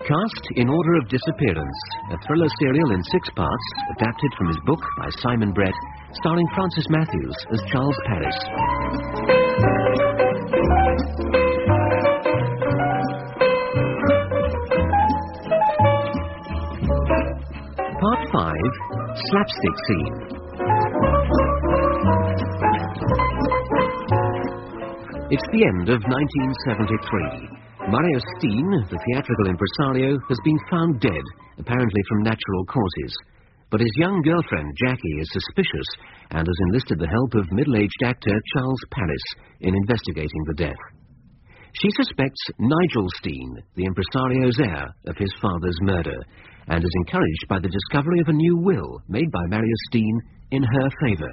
Cast in Order of Disappearance, a thriller serial in 6 parts, adapted from his book by Simon Brett, starring Francis Matthews as Charles Paris. Part 5, Slapstick Scene. It's the end of 1973. Mario Steen, the theatrical impresario, has been found dead, apparently from natural causes. But his young girlfriend, Jackie, is suspicious and has enlisted the help of middle-aged actor Charles Paris in investigating the death. She suspects Nigel Steen, the impresario's heir, of his father's murder, and is encouraged by the discovery of a new will made by Mario Steen in her favour.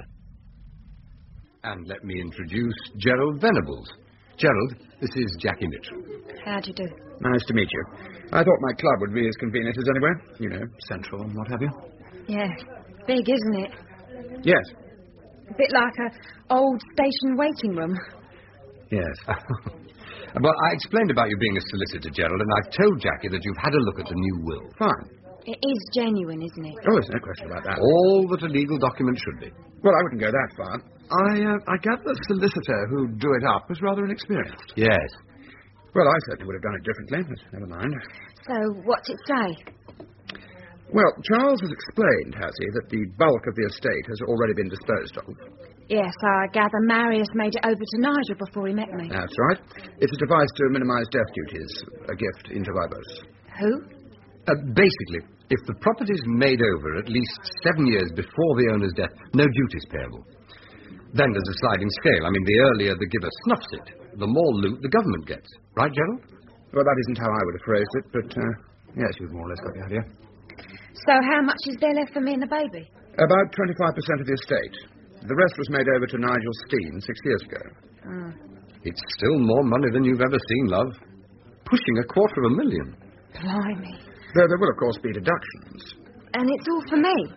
And let me introduce Gerald Venables. Gerald, this is Jackie Mitchell. How do you do? Nice to meet you. I thought my club would be as convenient as anywhere. You know, central and what have you. Yeah, big, isn't it? Yes. A bit like a old station waiting room. Yes. Well, I explained about you being a solicitor, Gerald, and I've told Jackie that you've had a look at the new will. Fine. It is genuine, isn't it? Oh, there's no question about that. All that a legal document should be. Well, I wouldn't go that far. I gather the solicitor who drew it up was rather inexperienced. Yes. Well, I certainly would have done it differently, but never mind. So, what's it say? Well, Charles has explained, has he, that the bulk of the estate has already been disposed of. Yes, I gather Marius made it over to Nigel before he met me. That's right. It's a device to minimise death duties, a gift inter vivos. Who? Basically, if the property's made over at least 7 years before the owner's death, no duty's payable. Then there's a sliding scale. I mean, the earlier the giver snuffs it, the more loot the government gets. Right, Gerald? Well, that isn't how I would have phrased it, but, yes, you've more or less got the idea. So how much is there left for me and the baby? About 25% of the estate. The rest was made over to Nigel Steen 6 years ago. Oh. It's still more money than you've ever seen, love. Pushing $250,000. Blimey. Though there will, of course, be deductions. And it's all for me?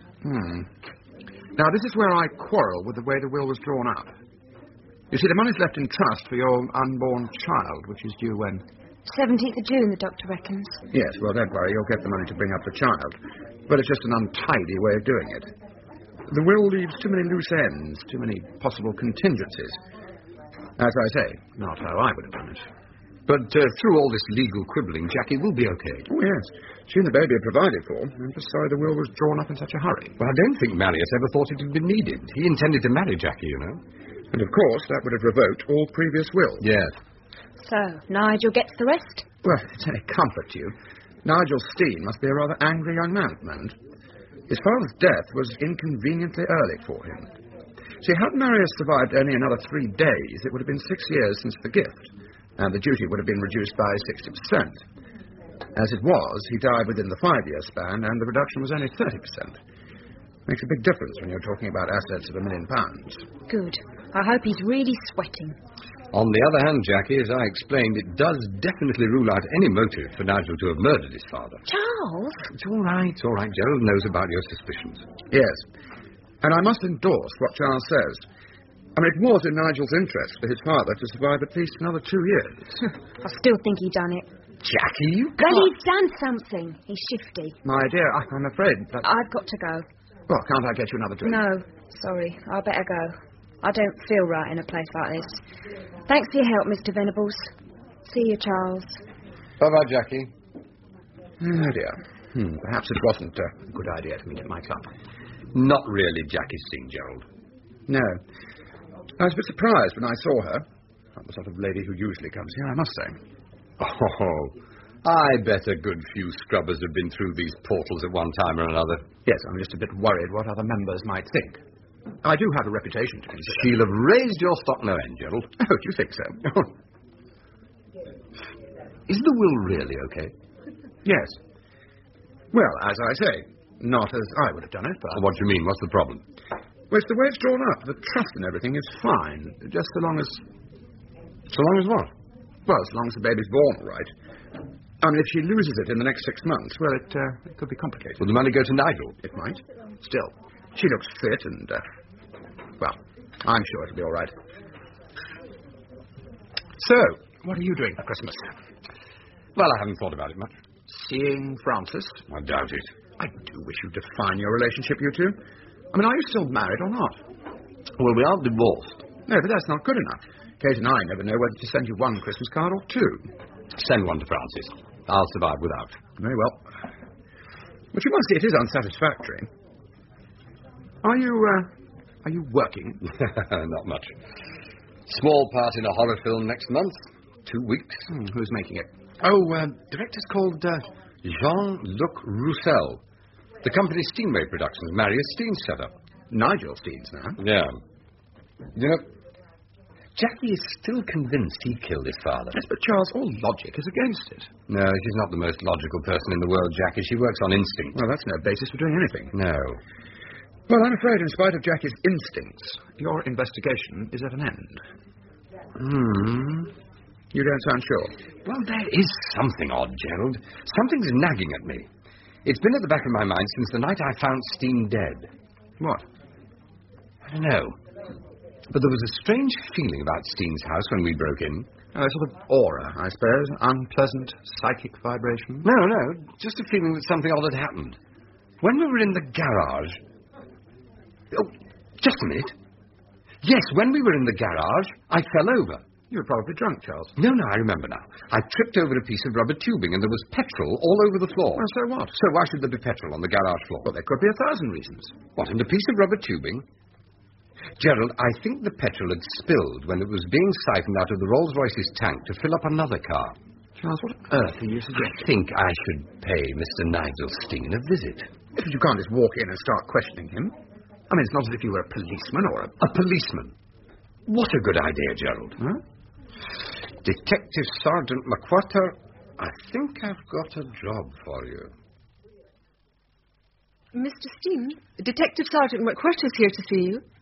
Now, this is where I quarrel with the way the will was drawn up. You see, the money's left in trust for your unborn child, which is due when? 17th of June, the doctor reckons. Yes, well, don't worry. You'll get the money to bring up the child. But it's just an untidy way of doing it. The will leaves too many loose ends, too many possible contingencies. As I say, not how I would have done it. But through all this legal quibbling, Jackie will be okay. Oh, yes. She and the baby are provided for. I'm just sorry the will was drawn up in such a hurry. Well, I don't think Marius ever thought it had been needed. He intended to marry Jackie, you know. And, of course, that would have revoked all previous wills. Yes. So, Nigel gets the rest? Well, it's any comfort to you. Nigel Steen must be a rather angry young man at the moment. His father's death was inconveniently early for him. See, had Marius survived only another 3 days, it would have been 6 years since the gift, and the duty would have been reduced by 60%. As it was, he died within the 5-year span, and the reduction was only 30%. Makes a big difference when you're talking about assets of £1 million. Good. I hope he's really sweating. On the other hand, Jackie, as I explained, it does definitely rule out any motive for Nigel to have murdered his father. Charles? It's all right. Gerald knows about your suspicions. Yes. And I must endorse what Charles says. I mean, it was in Nigel's interest for his father to survive at least another 2 years. I still think he done it. Jackie, you can't... Well, he's done something. He's shifty. My dear, I'm afraid that... I've got to go. Well, can't I get you another drink? No, sorry. I better go. I don't feel right in a place like this. Thanks for your help, Mr. Venables. See you, Charles. Bye-bye, Jackie. Oh, dear. Perhaps it wasn't a good idea to meet at my club. Not really Jackie Steen, Gerald. No. I was a bit surprised when I saw her. Not the sort of lady who usually comes here, I must say. Oh, I bet a good few scrubbers have been through these portals at one time or another. Yes, I'm just a bit worried what other members might think. I do have a reputation to consider. She'll have raised your stock no end, Gerald. Oh, do you think so? Is the will really okay? Yes. Well, as I say, not as I would have done it, but... What do you mean? What's the problem? Well, it's the way it's drawn up. The trust and everything is fine, just so long as... So long as what? Well, as long as the baby's born, all right. I mean, if she loses it in the next 6 months, well, it could be complicated. Will the money go to Nigel? It might. Still, she looks fit and, well, I'm sure it'll be all right. So, what are you doing for Christmas? Well, I haven't thought about it much. Seeing Francis? I doubt it. I do wish you'd define your relationship, you two. I mean, are you still married or not? Well, we aren't divorced. No, but that's not good enough. Kate and I never know whether to send you one Christmas card or two. Send one to Francis. I'll survive without. Very well. But you must see it is unsatisfactory. Are you working? Not much. Small part in a horror film next month. 2 weeks. Who's making it? Oh, director's called... Jean-Luc Roussel. The company Steinway Productions, Marius Steen's set up. Nigel Steen's now. Yeah. You know, Jackie is still convinced he killed his father. Yes, but Charles, all logic is against it. No, she's not the most logical person in the world, Jackie. She works on instinct. Well, that's no basis for doing anything. No. Well, I'm afraid, in spite of Jackie's instincts, your investigation is at an end. You don't sound sure. Well, there is something odd, Gerald. Something's nagging at me. It's been at the back of my mind since the night I found Steen dead. What? I don't know. But there was a strange feeling about Steen's house when we broke in. A sort of aura, I suppose. Unpleasant psychic vibration. No. Just a feeling that something odd had happened. When we were in the garage... Oh, just a minute. Yes, when we were in the garage, I fell over. You were probably drunk, Charles. No, I remember now. I tripped over a piece of rubber tubing and there was petrol all over the floor. Well, so what? So why should there be petrol on the garage floor? Well, there could be 1,000 reasons. What, and a piece of rubber tubing? Gerald, I think the petrol had spilled when it was being siphoned out of the Rolls-Royce's tank to fill up another car. Charles, what on earth are you suggesting? I think I should pay Mr. Nigel Steen a visit. But you can't just walk in and start questioning him. I mean, it's not as if you were a policeman or A policeman? What a good idea, Gerald. Huh? Detective Sergeant McWhirter, I think I've got a job for you. Mr. Steen, Detective Sergeant McWhirter's here to see you.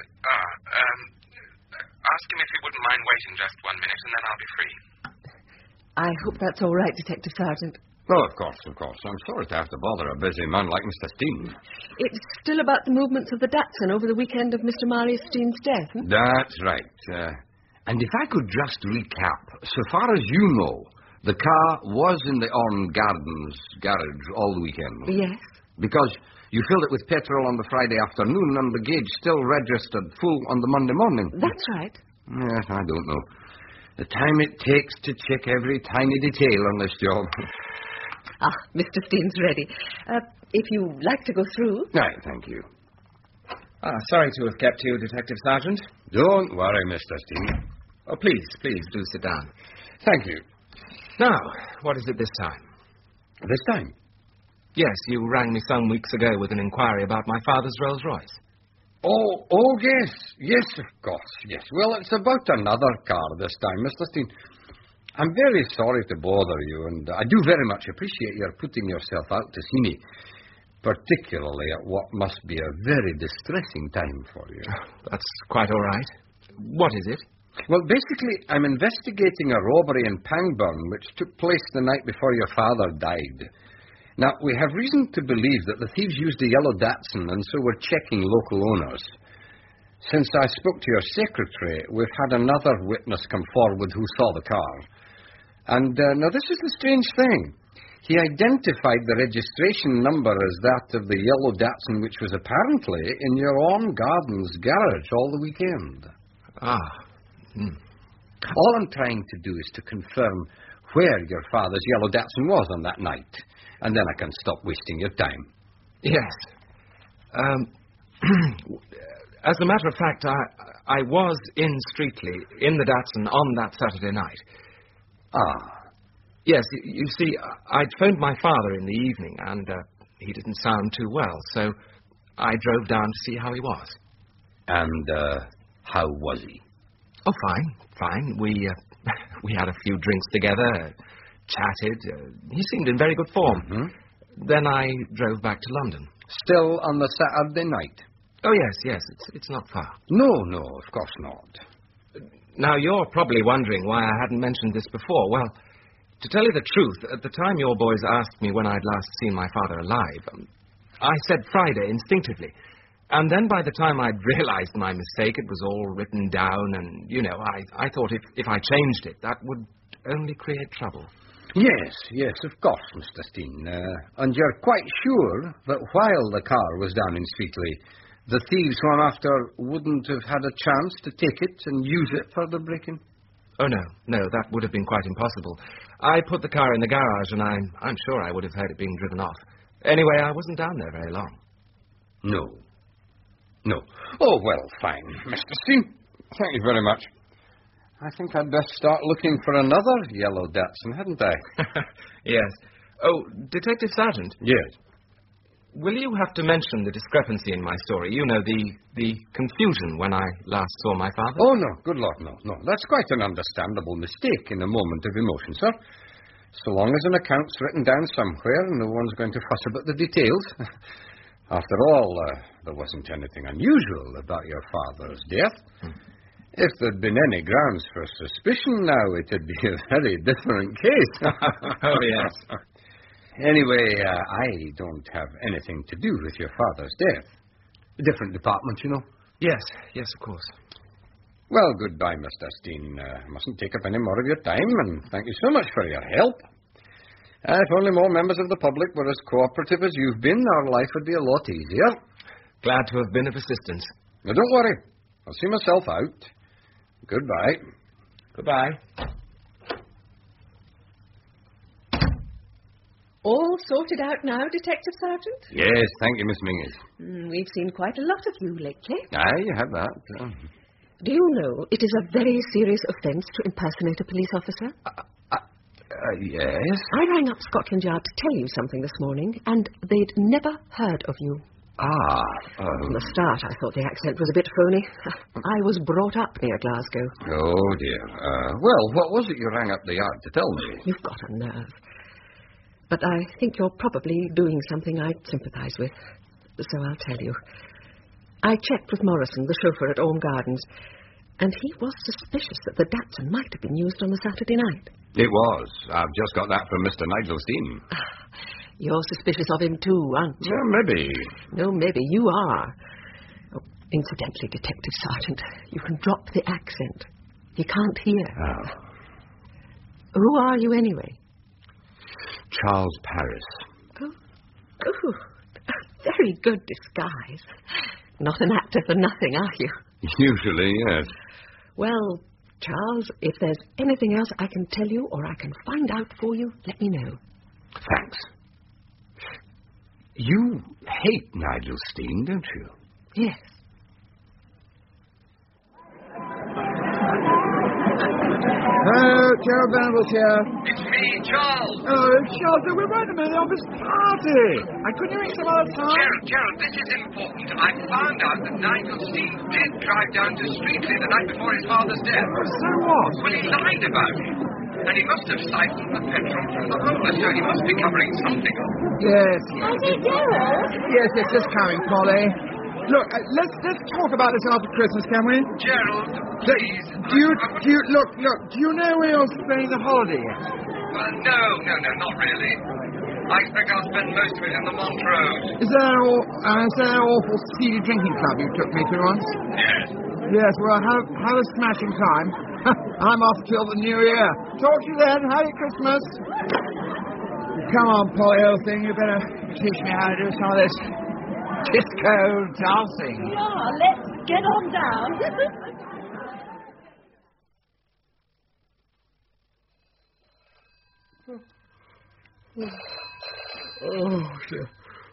Ask him if he wouldn't mind waiting just 1 minute, and then I'll be free. I hope that's all right, Detective Sergeant. Oh, of course. I'm sorry to have to bother a busy man like Mr. Steen. It's still about the movements of the Datsun over the weekend of Mr. Marius Steen's death. That's right. And if I could just recap, so far as you know, the car was in the Orne Gardens garage all the weekend. Yes. Because you filled it with petrol on the Friday afternoon and the gauge still registered full on the Monday morning. That's right. Yes, I don't know. The time it takes to check every tiny detail on this job. Mr. Steen's ready. If you like to go through. Right, thank you. Sorry to have kept you, Detective Sergeant. Don't worry, Mr. Steen. Oh, please do sit down. Thank you. Now, what is it this time? This time? Yes, you rang me some weeks ago with an inquiry about my father's Rolls-Royce. Oh, yes. Yes, of course, yes. Well, it's about another car this time, Mr. Steen. I'm very sorry to bother you, and I do very much appreciate your putting yourself out to see me, particularly at what must be a very distressing time for you. That's quite all right. What is it? Well, basically, I'm investigating a robbery in Pangbourne, which took place the night before your father died. Now, we have reason to believe that the thieves used a yellow Datsun, and so we're checking local owners. Since I spoke to your secretary, we've had another witness come forward who saw the car. And now this is the strange thing. He identified the registration number as that of the yellow Datsun, which was apparently in your Orne Gardens garage all the weekend. All I'm trying to do is to confirm where your father's yellow Datsun was on that night, and then I can stop wasting your time. Yes. As a matter of fact, I was in Streatley, in the Datsun, on that Saturday night. Yes, you see, I'd phoned my father in the evening, and he didn't sound too well, so I drove down to see how he was. And how was he? Oh, fine. We had a few drinks together, chatted. He seemed in very good form. Mm-hmm. Then I drove back to London. Still on the Saturday night? Oh, yes, it's not far. No, of course not. Now, you're probably wondering why I hadn't mentioned this before. Well, to tell you the truth, at the time your boys asked me when I'd last seen my father alive, I said Friday instinctively. And then by the time I'd realized my mistake, it was all written down, and, I thought if I changed it, that would only create trouble. Yes, of course, Mr. Steen. And you're quite sure that while the car was down in Streatley, the thieves who I'm after wouldn't have had a chance to take it and use it for the break-in? Oh, no, that would have been quite impossible. I put the car in the garage, and I'm sure I would have heard it being driven off. Anyway, I wasn't down there very long. No. Oh, well, fine, Mr. Steen. Thank you very much. I think I'd best start looking for another yellow Datsun, hadn't I? Yes. Oh, Detective Sergeant. Yes. Will you have to mention the discrepancy in my story? You know, the confusion when I last saw my father? Oh, no, good Lord, no. That's quite an understandable mistake in a moment of emotion, sir. So long as an account's written down somewhere, no one's going to fuss about the details. After all, there wasn't anything unusual about your father's death. If there'd been any grounds for suspicion now, it'd be a very different case. Oh, yes. Anyway, I don't have anything to do with your father's death. A different department, you know. Yes, of course. Well, goodbye, Mr. Steen. I mustn't take up any more of your time, and thank you so much for your help. If only more members of the public were as cooperative as you've been, our life would be a lot easier. Glad to have been of assistance. Now, don't worry. I'll see myself out. Goodbye. Goodbye. All sorted out now, Detective Sergeant? Yes, thank you, Miss Mingus. We've seen quite a lot of you lately. Aye, you have that. Do you know it is a very serious offence to impersonate a police officer? Yes? I rang up Scotland Yard to tell you something this morning, and they'd never heard of you. From the start, I thought the accent was a bit phony. I was brought up near Glasgow. Oh, dear. Well, what was it you rang up the Yard to tell me? You've got a nerve. But I think you're probably doing something I'd sympathise with. So I'll tell you. I checked with Morrison, the chauffeur at Orme Gardens, and he was suspicious that the Datsun might have been used on the Saturday night. It was. I've just got that from Mr. Nigel Steen. You're suspicious of him too, aren't you? Well, maybe. No, maybe. You are. Oh, incidentally, Detective Sergeant, you can drop the accent. He can't hear. Oh. Who are you, anyway? Charles Paris. Oh, a very good disguise. Not an actor for nothing, are you? Usually, yes. Well, Charles, if there's anything else I can tell you or I can find out for you, let me know. Thanks. You hate Nigel Steen, don't you? Yes. Hello, Gerald Venables here. It's me, Charles. Oh, Charles, we're right in the middle of this party. Couldn't you make some other time? Gerald, this is important. I found out that Nigel Steen did drive down to Streatley the night before his father's death. So what? Well, he lied about it. And he must have siphoned the petrol from the roller, so he must be covering something up. Yes. Gerald? Yes, it's just coming, Polly. Look, let's talk about this after Christmas, can we? Gerald, please. Do you know where you're spending the holiday yet? Well, no, not really. I expect I'll spend most of it in the Montrose. Is that an awful seedy drinking club you took me to once? Yes. Yes, well, have a smashing time. I'm off till the new year. Talk to you then. Happy Christmas. Come on, Polly, old thing. You better teach me how to do some of this disco dancing. Yeah, let's get on down. Oh, dear.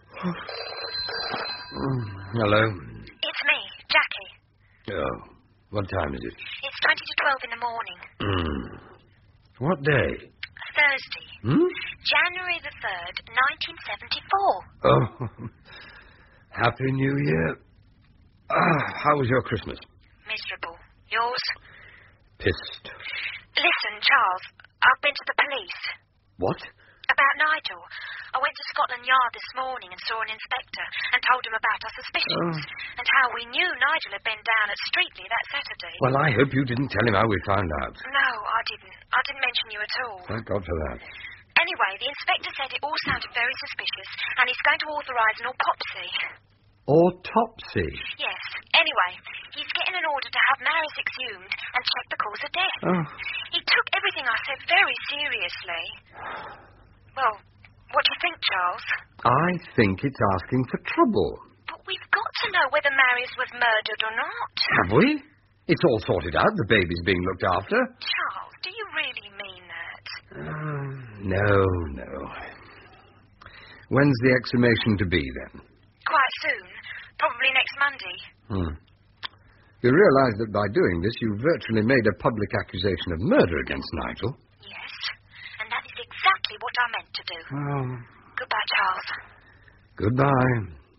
Hello. It's me, Jackie. Oh, what time is it? It's 20 to 12 in the morning. What day? Thursday. January the 3rd, 1974. Oh, Happy New Year. How was your Christmas? Miserable. Yours? Pissed. Listen, Charles, I've been to the police. What? About Nigel. I went to Scotland Yard this morning and saw an inspector and told him about our suspicions and how we knew Nigel had been down at Streatley that Saturday. Well, I hope you didn't tell him how we found out. No, I didn't. I didn't mention you at all. Thank God for that. Anyway, the inspector said it all sounded very suspicious and he's going to authorise an autopsy. Autopsy? Yes. Anyway, he's getting an order to have Marius exhumed and check the cause of death. Oh. He took everything I said very seriously. Well, what do you think, Charles? I think it's asking for trouble. But we've got to know whether Marius was murdered or not. Have we? It's all sorted out. The baby's being looked after. Charles, do you really mean that? No. When's the exhumation to be, then? Quite soon. Probably next Monday. You realise that by doing this, you virtually made a public accusation of murder against Nigel? Yes. And that is exactly what I meant to do. Oh. Goodbye, Charles. Goodbye.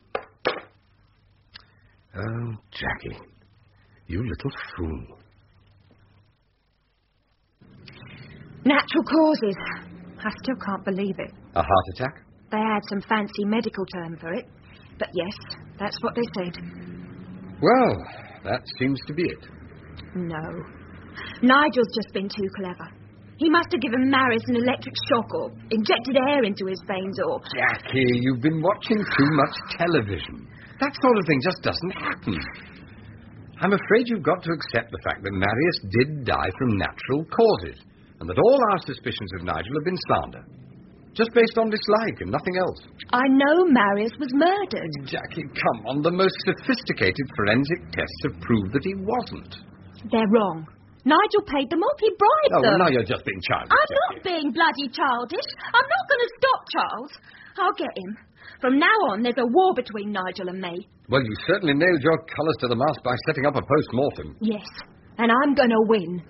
Oh, Jackie. You little fool. Natural causes. I still can't believe it. A heart attack? They had some fancy medical term for it. But yes, that's what they said. Well, that seems to be it. No. Nigel's just been too clever. He must have given Marius an electric shock or injected air into his veins or... Jackie, you've been watching too much television. That sort of thing just doesn't happen. I'm afraid you've got to accept the fact that Marius did die from natural causes, and that all our suspicions of Nigel have been slander. Just based on dislike and nothing else. I know Marius was murdered. Jackie, come on. The most sophisticated forensic tests have proved that he wasn't. They're wrong. Nigel paid them off. He bribed them. Oh, now you're just being childish. I'm Jackie. not being bloody childish. I'm not going to stop Charles. I'll get him. From now on, there's a war between Nigel and me. Well, you certainly nailed your colours to the mast by setting up a post-mortem. Yes, and I'm going to win.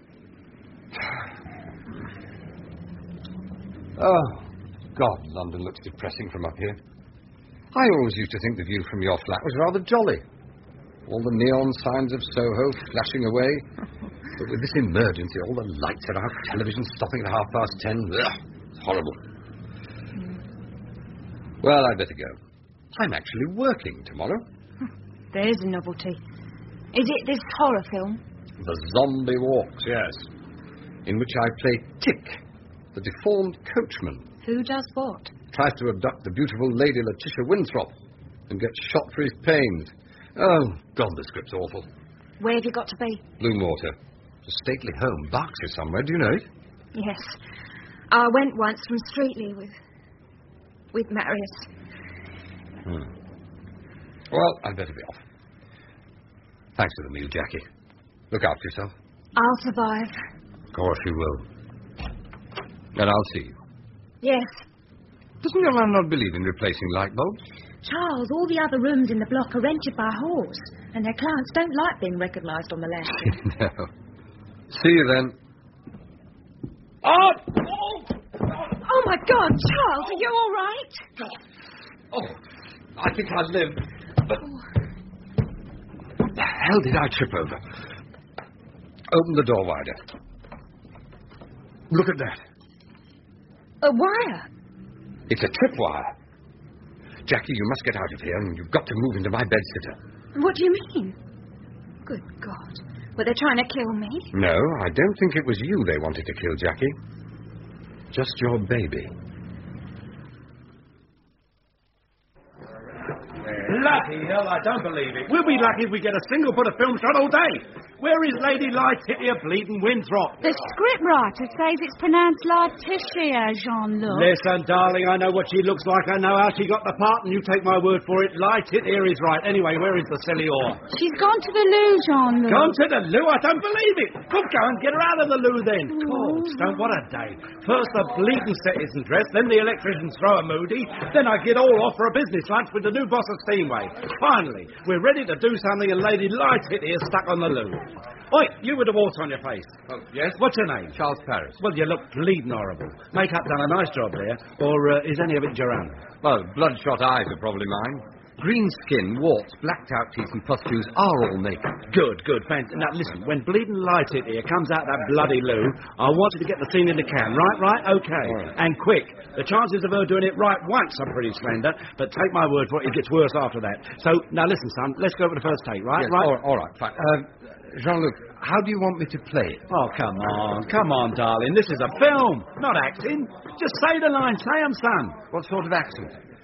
Oh, God, London looks depressing from up here. I always used to think the view from your flat was rather jolly. All the neon signs of Soho flashing away. But with this emergency, all the lights are out, television stopping at 10:30. Ugh, it's horrible. Well, I'd better go. I'm actually working tomorrow. There's a novelty. Is it this horror film? The Zombie Walks, yes. In which I play Tick, the deformed coachman. Who does what? Tries to abduct the beautiful Lady Letitia Winthrop and gets shot for his pains. Oh, God, the script's awful. Where have you got to be? Bloomwater. It's a stately home, Berkshire somewhere. Do you know it? Yes. I went once from Streatley with Marius. Well, I'd better be off. Thanks for the meal, Jackie. Look after yourself. I'll survive. Of course you will. And I'll see you. Yes. Doesn't your landlord believe in replacing light bulbs? Charles, all the other rooms in the block are rented by Hawes, and their clients don't like being recognised on the landing. No. See you then. Oh, my God, Charles, are you all right? Oh, I think I'd live. But what the hell did I trip over? Open the door wider. Look at that. A wire? It's a tripwire. Jackie, you must get out of here, and you've got to move into my bedsitter. What do you mean? Good God. Were they trying to kill me? No, I don't think it was you they wanted to kill, Jackie. Just your baby. Bloody hell, I don't believe it. We'll be lucky if we get a single put of film shot all day. Where is Lady Letitia bleeding Winthrop? The scriptwriter says it's pronounced Letitia, Jean-Luc. Listen, darling, I know what she looks like. I know how she got the part, and you take my word for it. Letitia is right. Anyway, where is the silly whore? She's gone to the loo, Jean-Luc. Gone to the loo? I don't believe it. Well, go and get her out of the loo then. Coldstone, what a day. First the bleeding set isn't dressed, then the electricians throw a moody, then I get all off for a business lunch with the new boss of Steamway. Finally, we're ready to do something, and Lady Letitia is stuck on the loo. Oi, you with the water on your face. Oh, yes? What's your name? Charles Paris. Well, you look bleeding horrible. Makeup done a nice job there, or is any of it your own? Well, bloodshot eyes are probably mine. Green skin, warts, blacked-out teeth and pustules are all makeup. Good, fancy. Now, listen, when bleeding Letitia comes out that bloody loo, I want you to get the scene in the can, right? Okay. Right. And quick. The chances of her doing it right once are pretty slender, but take my word for it, it gets worse after that. So, now listen, son, let's go for the first take, right? Yes, right? All right, fine. Jean-Luc, how do you want me to play it? Oh, come on, darling. This is a film, not acting. Just say the line. Say 'em, son. What sort of accent?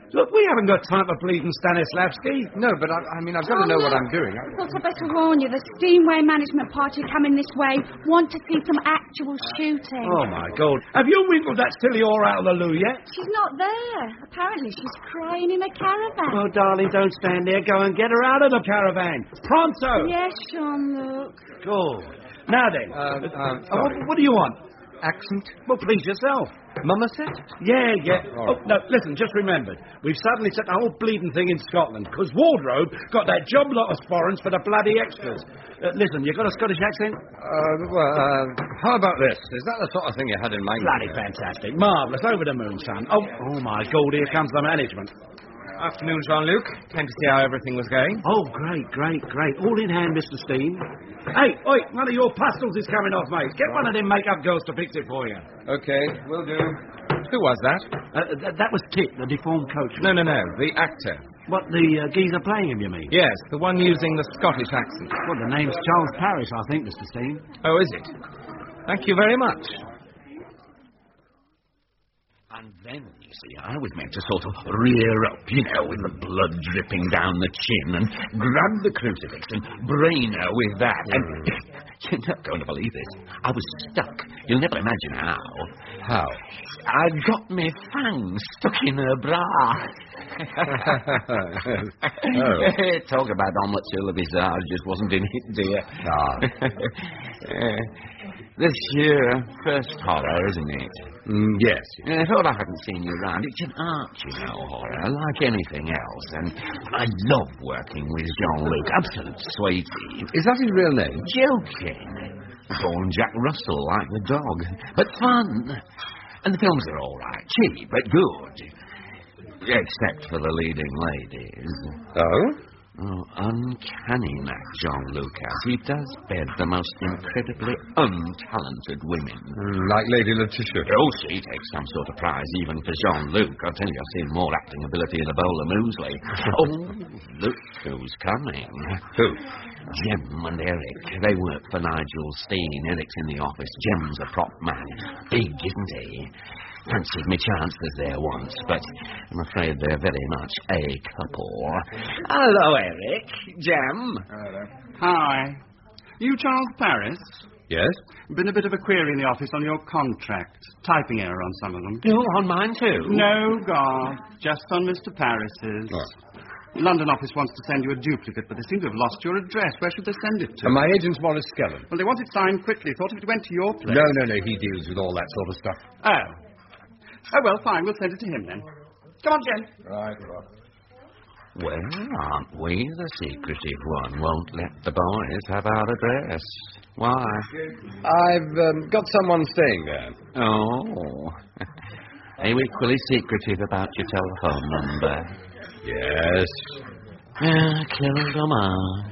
Look, we haven't got time for bleeding Stanislavski. No, but I mean, I've got to know what I'm doing. I thought I'd better warn you. The Steamway management party coming this way want to see some actual shooting. Oh, my God. Have you winkled that silly whore out of the loo yet? She's not there. Apparently she's crying in a caravan. Oh, darling, don't stand there. Go and get her out of the caravan. Pronto! Yes, Jean-Luc. Good. Now then. What do you want? Accent? Well, please yourself. Mummerset? Yeah. All right. Oh, no, listen, just remembered. We've suddenly set the whole bleeding thing in Scotland, because Wardrobe got that job lot of sporrans for the bloody extras. Listen, you got a Scottish accent? How about this? Is that the sort of thing you had in mind? Bloody fantastic. Marvellous. Over the moon, son. Oh, my God, here comes the management. Afternoon, Jean-Luc. Came to see how everything was going. Oh, great. All in hand, Mr. Steen. Hey, oi, one of your pastels is coming off, mate. Get one of them makeup girls to fix it for you. Okay, will do. Who was that? That was Tip, the deformed coach. No. The actor. What, the geezer playing him, you mean? Yes, the one using the Scottish accent. Well, the name's Charles Parrish, I think, Mr. Steen. Oh, is it? Thank you very much. And then, you see, I was meant to sort of rear up, with the blood dripping down the chin and grab the crucifix and brain her with that. And you're not going to believe this. I was stuck. You'll never imagine how. How? I got my fangs stuck in her bra. Talk about omelette sur le visage just wasn't in it, dear. This year, first horror, isn't it? Yes. I thought I hadn't seen you round. It's an art, horror, like anything else. And I love working with Jean-Luc. Absolute sweetie. Is that his real name? Joking. Born Jack Russell, like the dog. But fun. And the films are all right. Cheap, but good. Except for the leading ladies. Oh? Oh, uncanny, that Jean-Luc. He does bed the most incredibly untalented women. Like Lady Letitia. Oh, she takes some sort of prize, even for Jean-Luc. I tell you, I've seen more acting ability in a bowl of muesli. Oh, look who's coming. Who? Jem and Eric. They work for Nigel Steen. Eric's in the office. Jem's a prop man. Big, isn't he? Fancied me chances there once, but I'm afraid they're very much a couple. Hello, Eric. Jem. Hello. Hi. You Charles Paris? Yes? Been a bit of a query in the office on your contract. Typing error on some of them. Oh, on mine too? No, God. Just on Mr. Paris's. Oh. London office wants to send you a duplicate, but they seem to have lost your address. Where should they send it to? My agent's Morris Skellen. Well, they want it signed quickly. Thought if it went to your place. No. He deals with all that sort of stuff. Oh. Oh, well, fine. We'll send it to him, then. Come on, Jen. Right. Well, aren't we the secretive one? Won't let the boys have our address. Why? I've got someone staying there. Oh. Are you equally secretive about your telephone number? Yes. Quel dommage.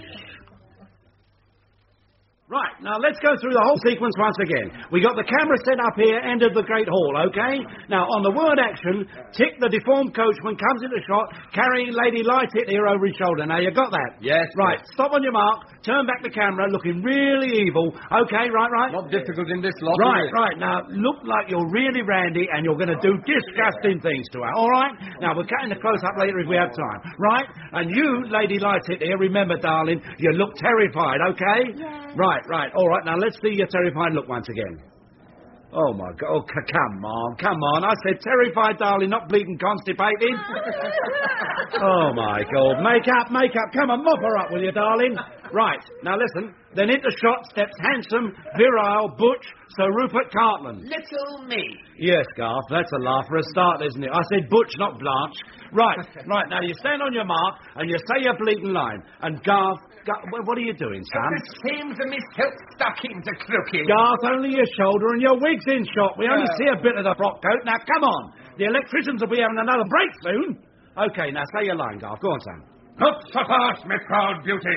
Right, now let's go through the whole sequence once again. We got the camera set up here, end of the Great Hall, okay? Now, on the word action, Tick, the deformed coachman, comes into shot, carrying Lady Lightit here over his shoulder. Now, you got that? Yes. Right, stop on your mark, turn back the camera, looking really evil. Okay, right? Not difficult in this lot, Right. Now, look like you're really randy, and you're going to do disgusting things to her, all right? Now, we're cutting the close-up later if we have time, right? And you, Lady Lightit here, remember, darling, you look terrified, okay? Yeah. Right. All right, now let's see your terrified look once again. Oh, my God. Oh, come on. I said terrified, darling, not bleeding constipated. Oh, my God. Make up. Come on, mop her up, will you, darling? Right, now listen. Then into shot steps handsome, virile, butch, Sir Rupert Cartland. Little me. Yes, Garth, that's a laugh for a start, isn't it? I said butch, not Blanche. Right, now you stand on your mark and you say your bleeding line. And Garth, what are you doing, son? The seams of my silk stockings are crooked. Garth, only your shoulder and your wig's in shot. We only see a bit of the frock coat. Now, come on. The electricians will be having another break soon. Okay, now say your line, Garth. Go on, son. Not so fast, my proud beauty.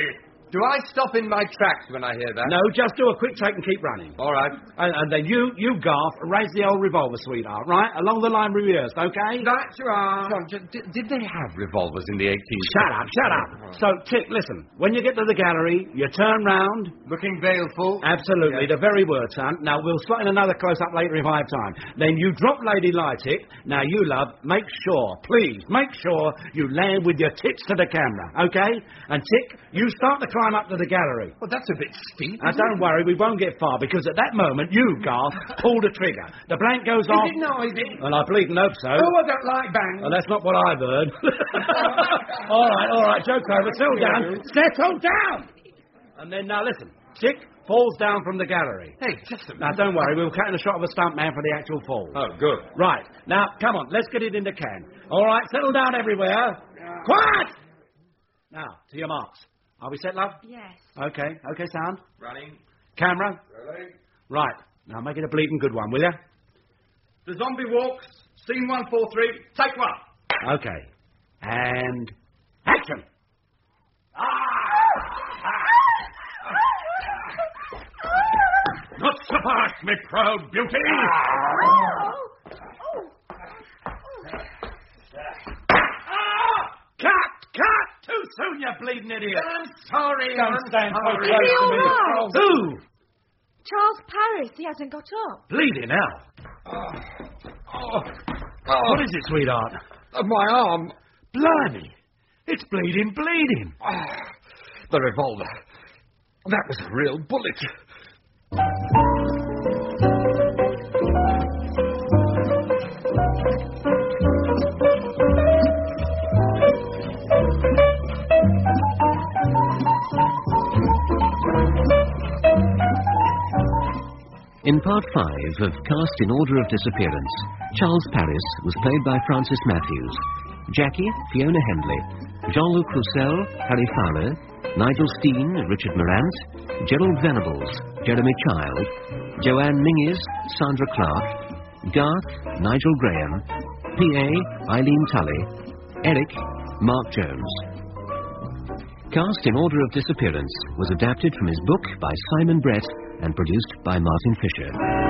Do I stop in my tracks when I hear that? No, just do a quick take and keep running. All right. And then you, Garth, raise the old revolver, sweetheart, right? Along the line reversed, okay? Right you are. John, did they have revolvers in the 18th? Shut up. So, Tick, listen. When you get to the gallery, you turn round. Looking baleful. Absolutely, the very word, son. Now, we'll slot in another close-up later if I have time. Then you drop Lady Tick. Now, you, love, make sure, please, make sure you land with your tits to the camera, okay? And, Tick, you start to climb up to the gallery. Well, that's a bit steep. Now, don't worry, we won't get far, because at that moment, you, Garth, pull the trigger. The blank goes off. Is it noisy? Well, I bleeding hope so. Oh, I don't like bangs. Well, that's not what I've heard. all right, joke's over. Settle down! And then, now, listen. Tick falls down from the gallery. Hey, just a minute. Now, don't worry, we'll cut in a shot of a stuntman for the actual fall. Oh, good. Right. Now, come on, let's get it in the can. All right, settle down everywhere. Quiet! Now, to your marks. Are we set, love? Yes. Okay, sound. Running. Camera. Rolling. Right. Now, make it a bleeding good one, will you? The zombie walks. Scene 143. Take one. Okay. And action! Not so fast, me proud beauty! Cut! Too soon, you bleeding idiot! I'm sorry. Don't stand so close Is he to me. all right? Who? Charles Paris, he hasn't got up. Bleeding out. What is it, sweetheart? My arm. Blimey! It's bleeding. The revolver. That was a real bullet. In Part 5 of Cast in Order of Disappearance, Charles Paris was played by Francis Matthews, Jackie, Fiona Hendley, Jean-Luc Roussel, Harry Fowler, Nigel Steen, Richard Morant, Gerald Venables, Jeremy Child, Joanne Minges, Sandra Clark, Garth, Nigel Graham, P.A., Eileen Tully, Eric, Mark Jones. Cast in Order of Disappearance was adapted from his book by Simon Brett and produced by Martin Fisher.